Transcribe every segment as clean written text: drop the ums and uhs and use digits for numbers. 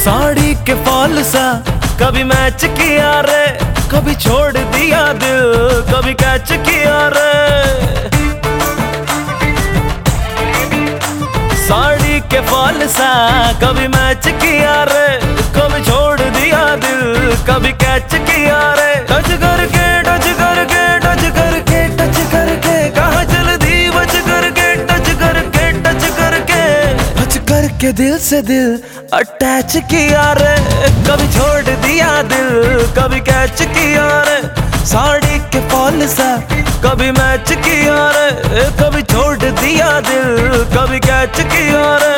साड़ी के फॉल सा कभी मैच किया रे, कभी छोड़ दिया दिल, कभी कैच किया रे। साड़ी के फॉल सा कभी मैच किया रे, कभी छोड़ दिया दिल, कभी कैच किया रे। टच करके टच करके टच करके टच करके कहाँ चल दी बच करके, टच करके टच करके टच करके दिल से दिल अटैच किया रे, कभी छोड़ दिया दिल, कभी कैच किया रे। साड़ी के फॉल सा कभी मैच किया रे, कभी छोड़ दिया दिल, कभी कैच किया रे।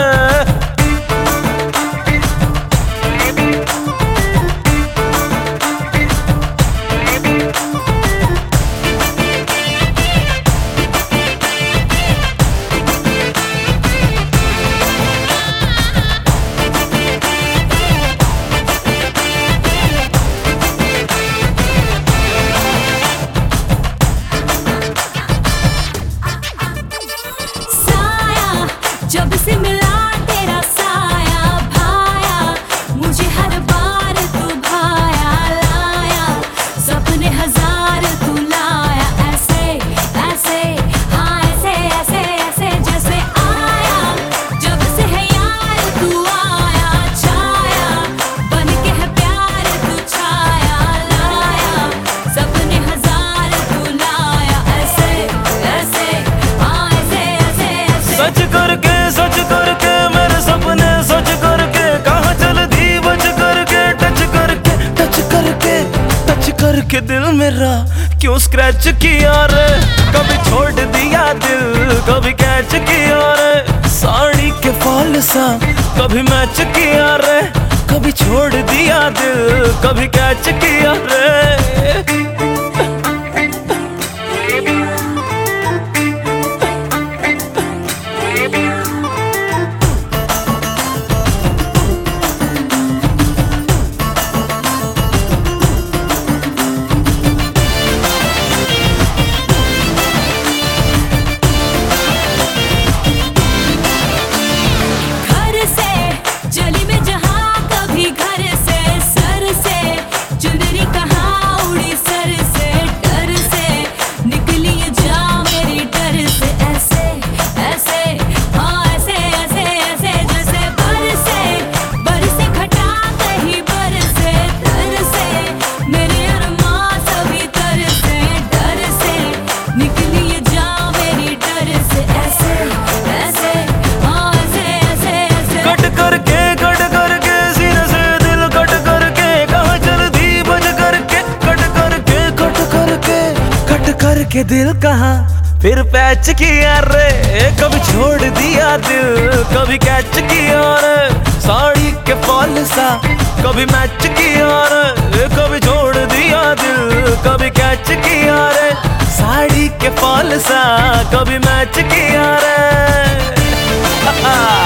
जब से मिला तेरा साया भाया, मुझे हर बार तू भाया लाया, सपने हजार तू लाया। ऐसे ऐसे हाँ ऐसे ऐसे ऐसे जैसे आया, जब से है यार तू आया छाया, बन के है प्यार तू छाया लाया, सपने हजार तू लाया। ऐसे ऐसे हाँ ऐसे ऐसे ऐसे सच करके सच करके मेरे सपने सच करके कहाँ चल दी बच करके, टच करके टच करके टच करके दिल मेरा क्यों स्क्रैच किया रे। कभी छोड़ दिया दिल, कभी कैच किया रे। साड़ी के फॉल सा कभी मैच किया रे, कभी छोड़ दिया दिल, कभी कैच किया रे। चली मैं जहाँ कभी घर से, सर से चुनरी कहाँ उड़ी सर से, डर से निकली जा मेरी डर से। ऐसे ऐसे हाँ ऐसे ऐसे ऐसे जैसे बरसे घटा कहीं बरसे, तर से मेरे अरमां सभी तर से, डर से निकली जा मेरी डर से। ऐसे ऐसे हाँ ऐसे ऐसे ऐसे कट करके कट करके सीने से दिल कट करके कहाँ चल दी बज करके, कट करके कट करके कट करके दिल कहाँ फिर पैच किया रे। कभी छोड़ दिया दिल, कभी कैच किया रे। साड़ी के फॉल सा कभी मैच किया रे, कभी छोड़ दिया दिल, कभी कैच किया रे। साड़ी के फॉल सा कभी मैच किया रे।